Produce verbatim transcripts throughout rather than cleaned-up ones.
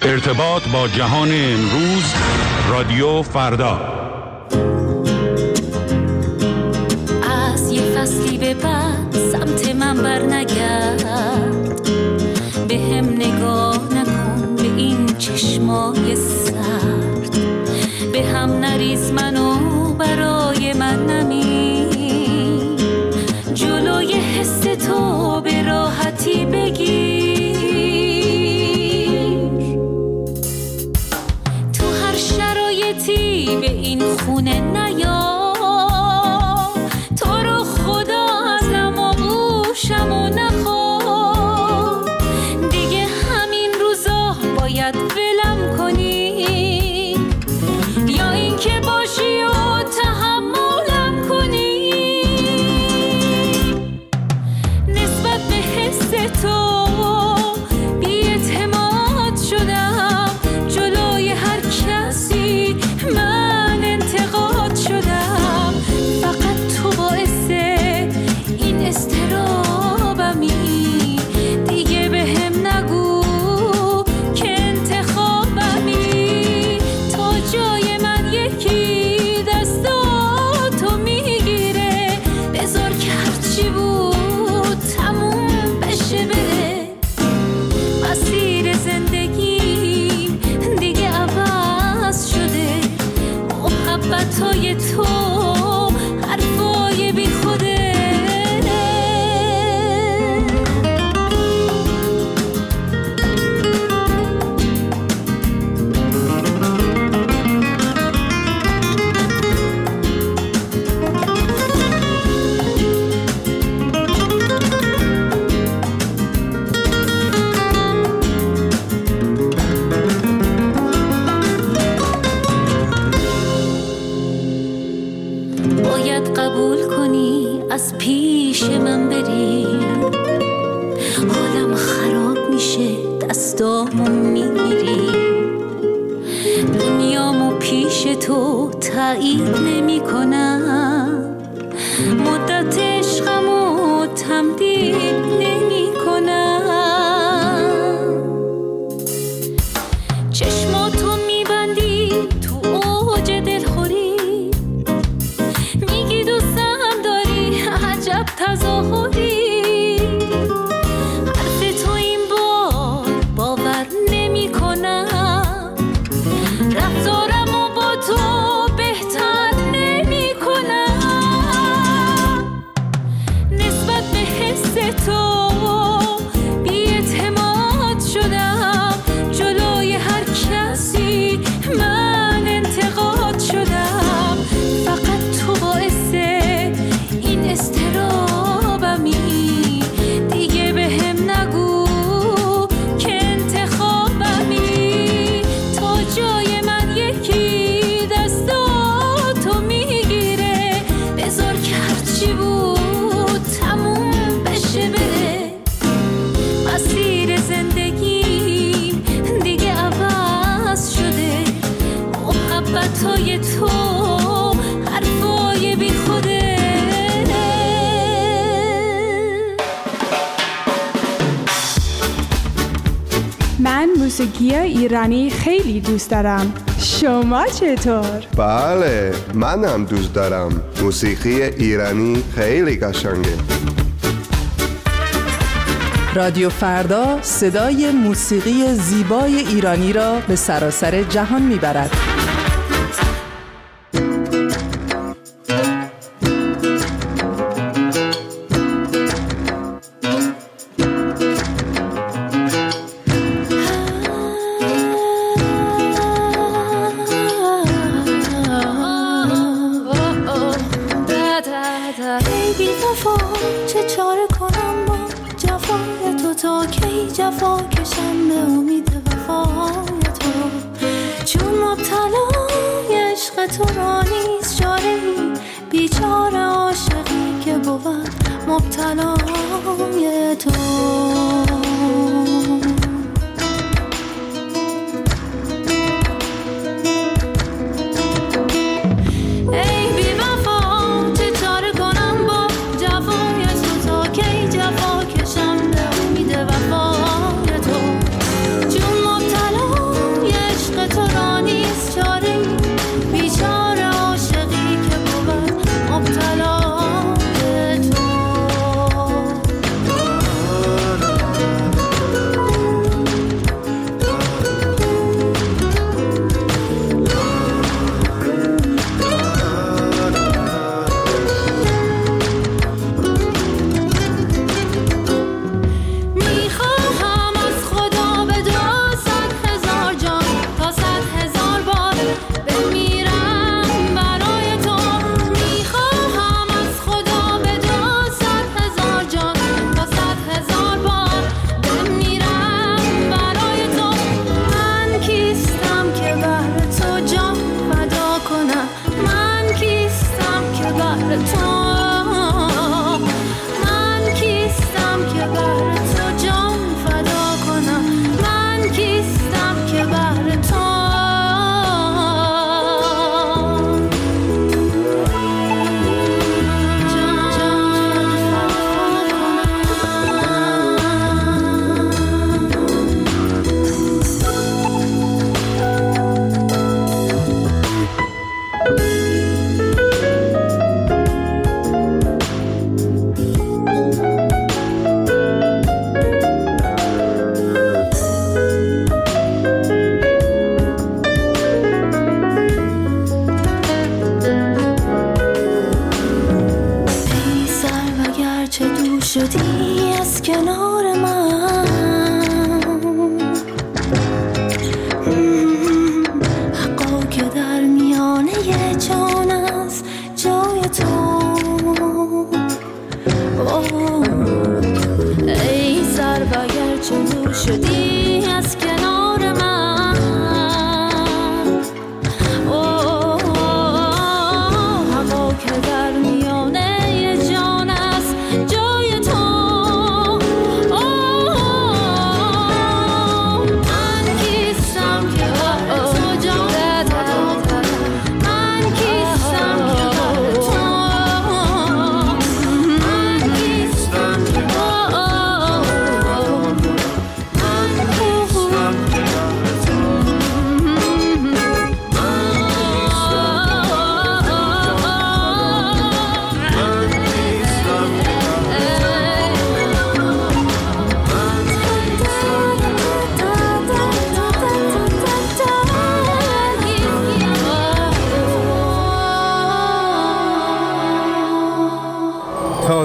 ارتباط با جهان امروز، رادیو فردا. از یه فصلی به بعد سمت من بر نگرد، به هم نگاه نکن به این چشمای سرد، به هم نریز منو برای من نمیر، جلوی حس تو به راحتی بگیر، تو هر شرایطی به این خونه نیا، تو رو خدا ازم و گوشم و نخوا، دیگه همین روزا باید ولم کنی یا این که باشی و تحملم کنی، نسبت به حس تو بی‌اعتماد شدم، جلوی هر کسی من انتقاد شدم، فقط تو باعث این استرابمی، دیگه به هم نگو که انتخابمی، تا جای من یکی دستاتو میگیره، بذار که هرچی بود تموم بشه بره، مسیر زندگیم دیگه عوض شده، محبتای تو حرفای بی خوده. باید قبول کنی از پیش من بری، حالم خراب میشه دستامو میگیری، دنیامو پیش تو تایید نمی کنم، مدت عشقمو تمدید نمی کنم، چشماتو میبندی تو اوج دلخوری، میگی دوستم داری عجب تظاهری، حرف تو این بار باور نمی کنم، رفتارمو با تو بهتر نمی کنم، نسبت به حس تو بی‌اعتماد شدم، جلوی هر کسی من انتقاد شدم، فقط تو باعث این استرابمی، دیگه به هم نگو که انتخابمی، تا جای من یکی دستاتو میگیره، بذار که هرچی بود تموم بشه بره، مسیر زندگیم دیگه عوض شده، محبتای تو حرفای بی خوده. من موسیقی ایرانی خیلی دوست دارم. شما چطور؟ بله، منم دوست دارم. موسیقی ایرانی خیلی قشنگه. رادیو فردا صدای موسیقی زیبای ایرانی را به سراسر جهان میبرد. جفا کشم به امید وفای تو، چون مبتلای عشق تو را نیست چاره‌ای، بیچاره عاشقی که بود مبتلای تو. جفا کشم به امید وفای تو، چون مبتلا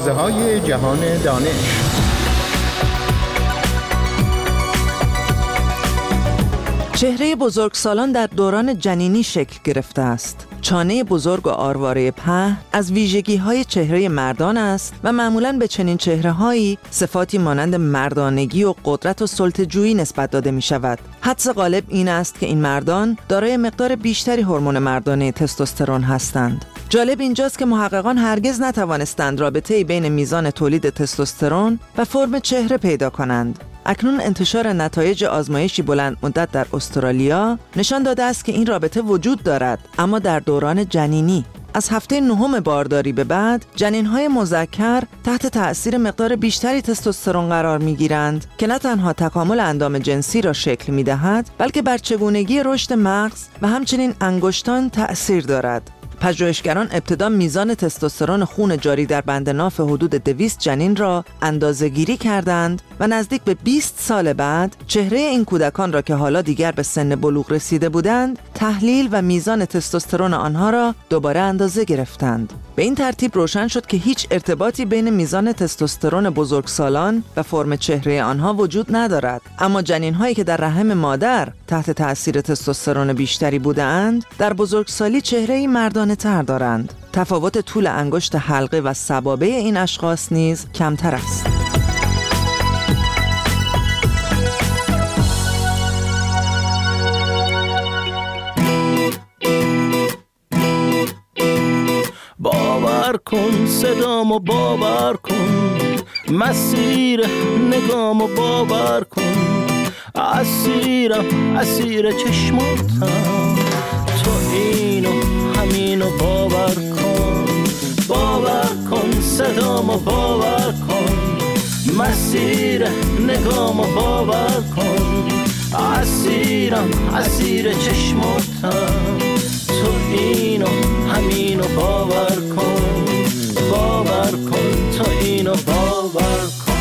مغازه‌های جهان دانش. چهره بزرگسالان در دوران جنینی شکل گرفته است. چانه بزرگ و آرواره پهن از ویژگی‌های چهره مردان است و معمولاً به چنین چهره‌هایی صفاتی مانند مردانگی و قدرت و سلطه‌جویی نسبت داده می‌شود. حدس غالب این است که این مردان دارای مقدار بیشتری هورمون مردانه تستوسترون هستند. جالب اینجاست که محققان هرگز نتوانستند رابطه‌ای بین میزان تولید تستوسترون و فرم چهره پیدا کنند. اکنون انتشار نتایج آزمایشی بلند مدت در استرالیا نشان داده است که این رابطه وجود دارد، اما در دوران جنینی. از هفته نهم بارداری به بعد جنین‌های مذکر تحت تأثیر مقدار بیشتری تستوسترون قرار می‌گیرند که نه تنها تکامل اندام جنسی را شکل می‌دهد، بلکه بر چگونگی رشد مغز و همچنین انگشتان تأثیر دارد. پژوهشگران ابتدا میزان تستوسترون خون جاری در بند ناف حدود دویست جنین را اندازه‌گیری کردند و نزدیک به بیست سال بعد چهره این کودکان را که حالا دیگر به سن بلوغ رسیده بودند تحلیل و میزان تستوسترون آنها را دوباره اندازه گرفتند. به این ترتیب روشن شد که هیچ ارتباطی بین میزان تستوسترون بزرگسالان و فرم چهره آنها وجود ندارد، اما جنین‌هایی که در رحم مادر تحت تأثیر تستوسترون بیشتری بودند در بزرگسالی چهره‌ای مردانه تر دارند. تفاوت طول انگشت حلقه و سبابه این اشخاص نیز کمتر است. باور کن صدامو باور کن، مسیر نگامو باور کن، اسیرم اسیر چشماتم، تو اینو همینو باور کن. باور کن صدامو باور کن، مسیر نگامو باور کن، اسیرم اسیر چشماتم، تو اینو همینو باور کن. باور کن تو اینو باور کن.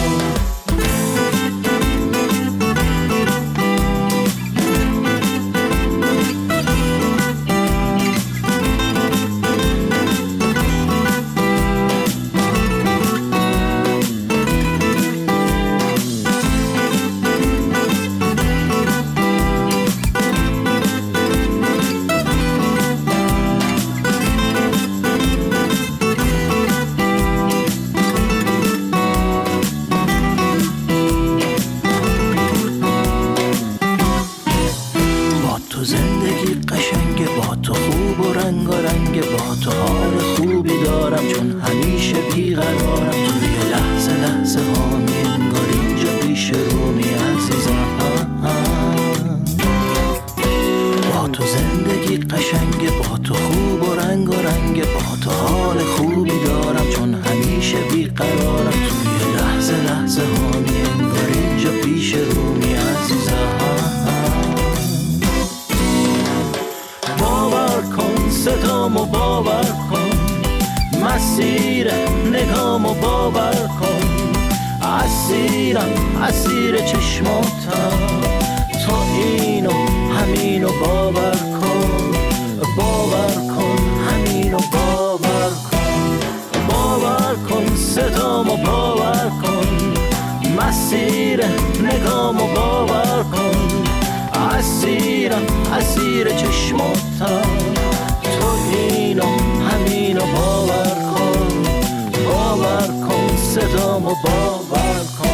صدامو باور کن، مسیر نگامو باور کن، اسیرم اسیر چشماتم، تو اینو همینو باور کن. باور کن همینو باور کن. باور کن صدامو باور کن، مسیر نگامو باور کن، اسیرم اسیر چشماتم، تو اینو همینو باور کن. باور کن صدامو باور کن.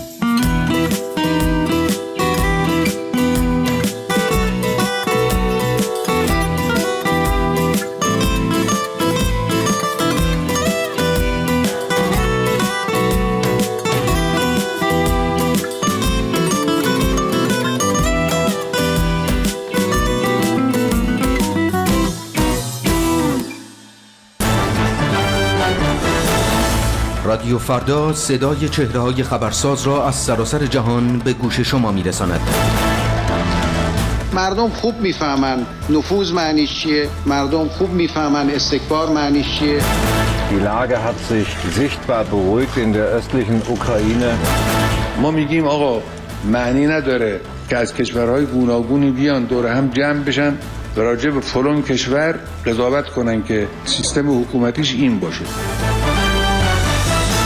رادیو فردا صدای چهره‌های خبرساز را از سراسر جهان به گوش شما می‌رساند. مردم خوب میفهمن نفوذ معنیش چیه، مردم خوب میفهمن استکبار معنیش چیه. Die Lage hat sich sichtbar beruhigt in der östlichen Ukraine. ما میگیم آقا معنی نداره که از کشورهای گوناگونی بیان دور هم جمع بشن و راجع به فلان کشور قضاوت کنن که سیستم حکومتیش این باشه.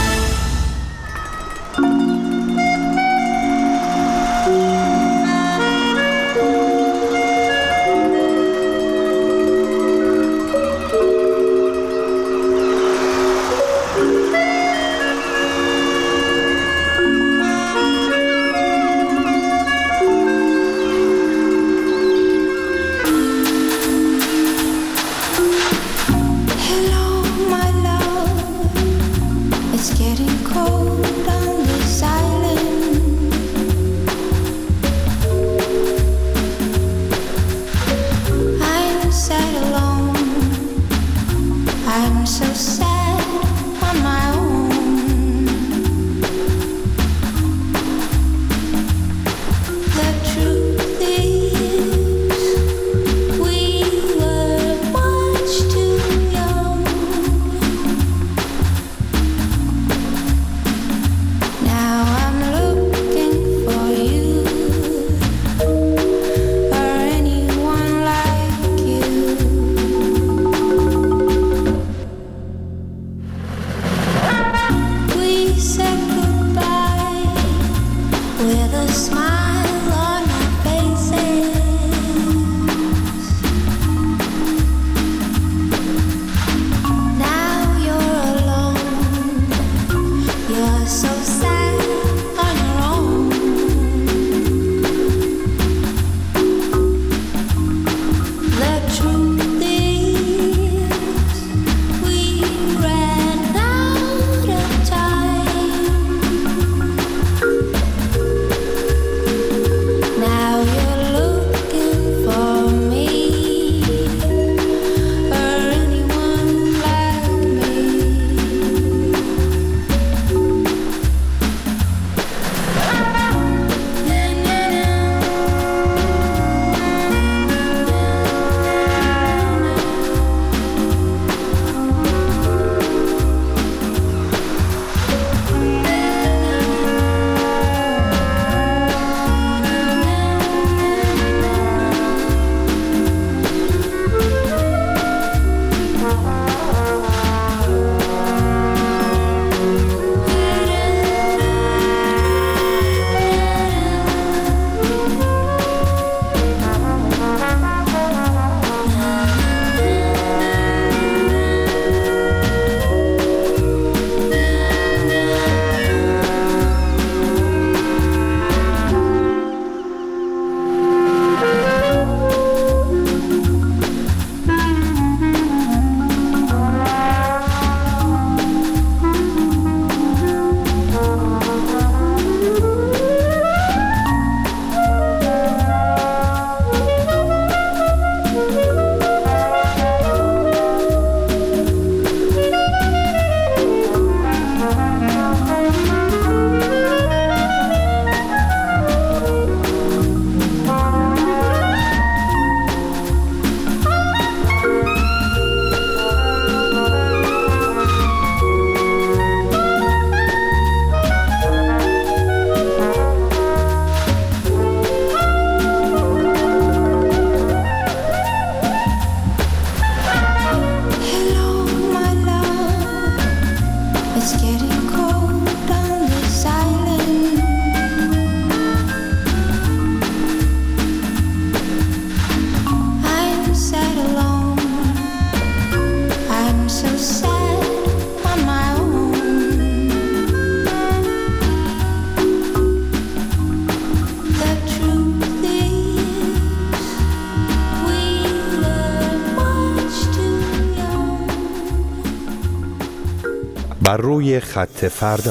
بر روی خط فردا.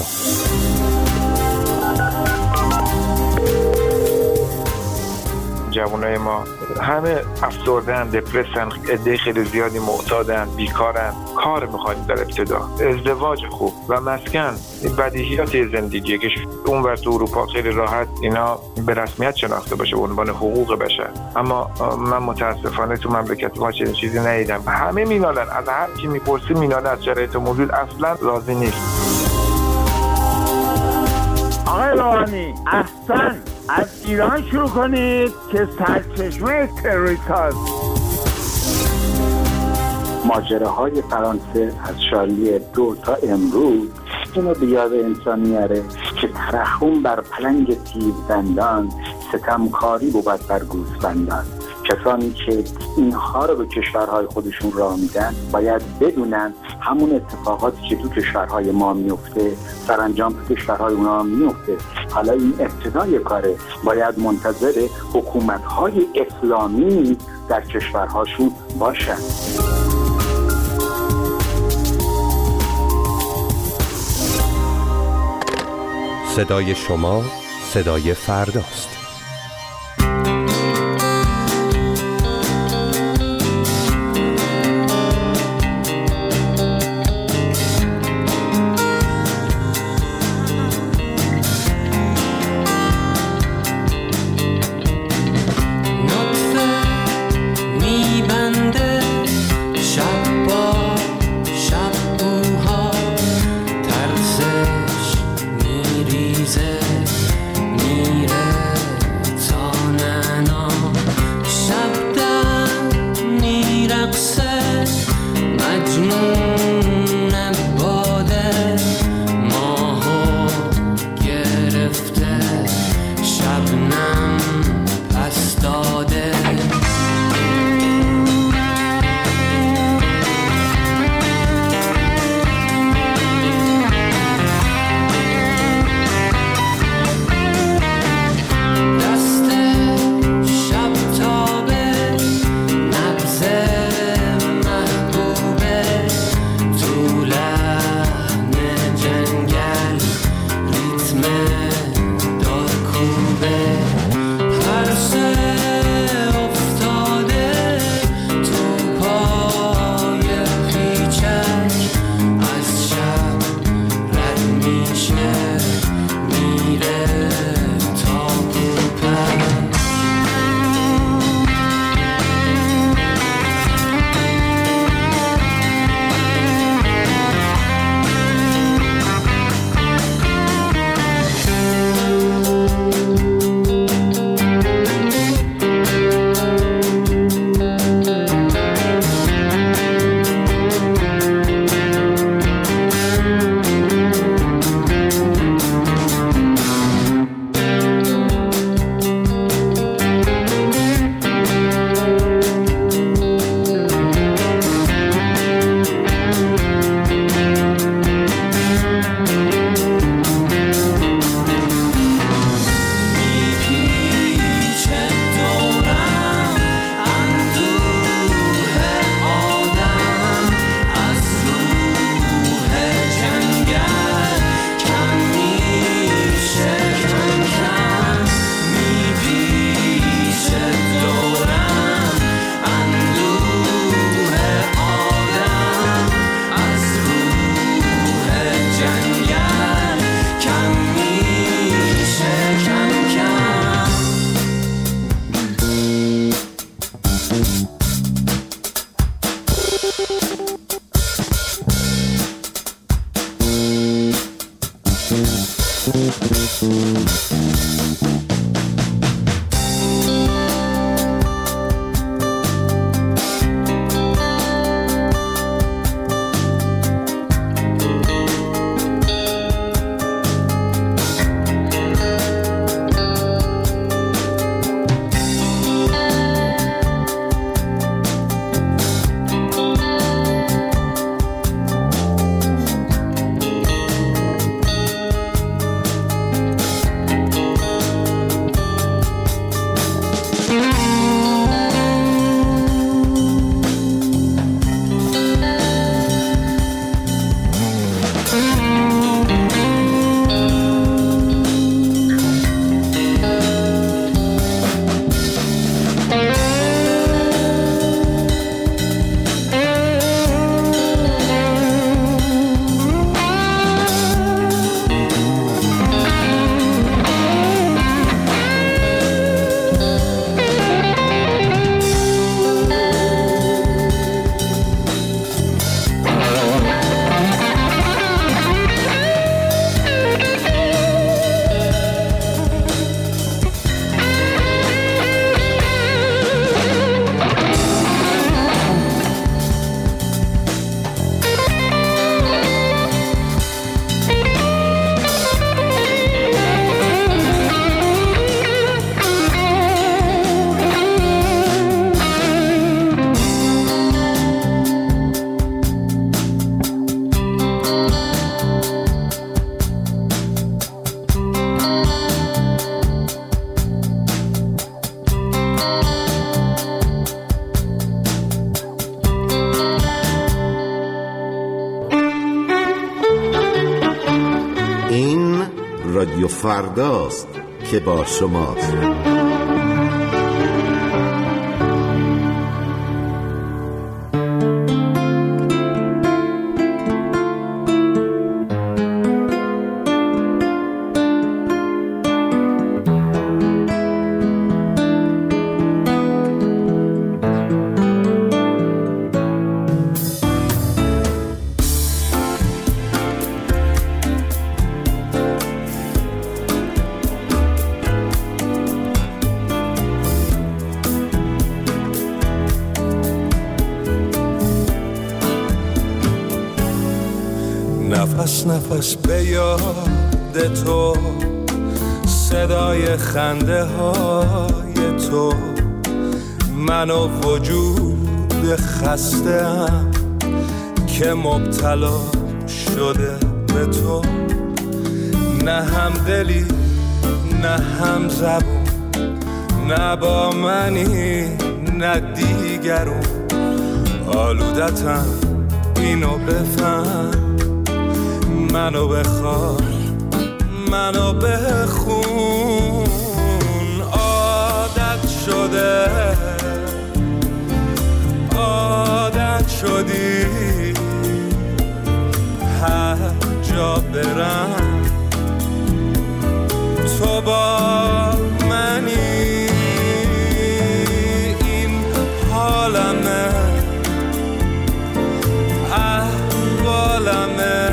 جوانای ما همه افسردن، دپرسن، عده خیلی زیادی معتادن، بیکارن، کار میخوایم در ابتدا، ازدواج خوب و مسکن، بدیهیات زندگی که اونور تو اروپا خیلی راحت اینا به رسمیت شناخته باشه به عنوان حقوق بشر، اما من متاسفانه تو مملکت ما چنین چیزی ندیدم. همه مینالن، از هر کی میپرسی مینالن، از شرایط موجود اصلا راضی نیست. آقای روحانی احسن از ایران شروع کنید که سرچشمه تروریست. ماجراهای فرانسه از شارلی دو تا امروز اینو به یاد انسان میاره که ترحم بر پلنگ تیزدندان، ستمکاری بود بر گوسفندان. کسانی که اینها رو به کشورهای خودشون راه میدن باید بدونن همون اتفاقاتی که تو کشورهای ما میفته سرانجام تو کشورهای اونا میفته. حالا این ابتدای کاره، باید منتظر حکومت‌های اسلامی در کشورهاشون باشن. صدای شما صدای فرداست. میریزه میره فرداست که با شماست. نفس نفس به یاد تو، صدای خنده های تو، من و وجود خسته‌ام که مبتلا شده به تو. نه هم دلی نه هم زبون، نه با منی نه دیگرون. آلودتم اینو بفهم، منو بخواه منو بخون. عادت شده عادت شدی هر جا برم تو با منی. این حالمه احوالمه،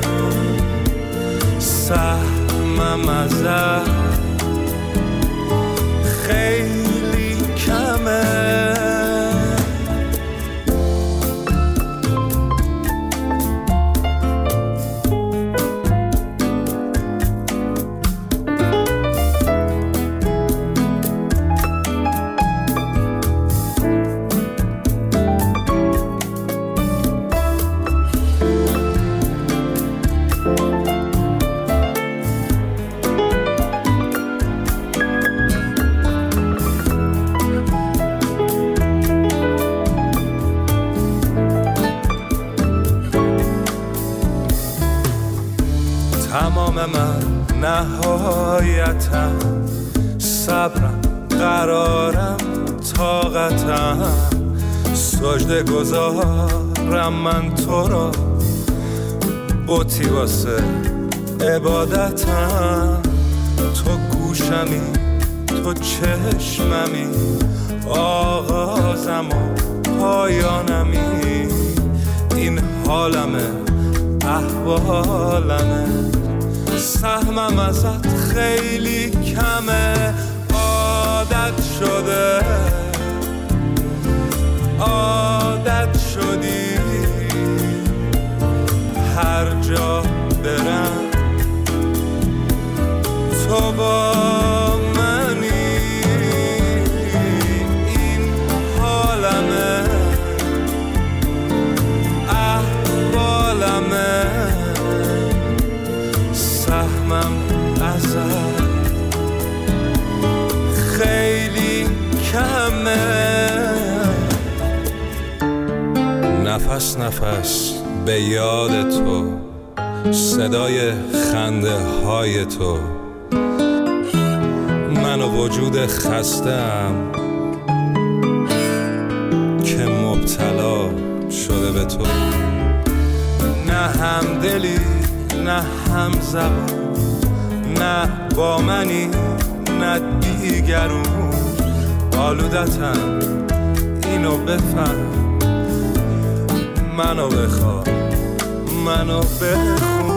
سهمم ازت خیلی کمه. تمام من نهایتم، صبرم قرارم طاقتم، سجده گذارم من تو را، بوتی واسه عبادتم. تو گوشمی تو چشممی، آغازم و پایانمی. این حالمه احوالمه، سهمم ازت خیلی کمه. عادت شده عادت شدی هر جا برم تو با منی. این حالمه احوالمه، سهمم ازت خیلی کمه. نفس نفس به یاد تو، صدای خنده های تو، من و وجود خسته‌ام که مبتلا شده به تو. نه هم دلی نه هم زبان، نه با منی نه دیگرون. آلودتم اینو بفهم، منو بخواه منو بخون.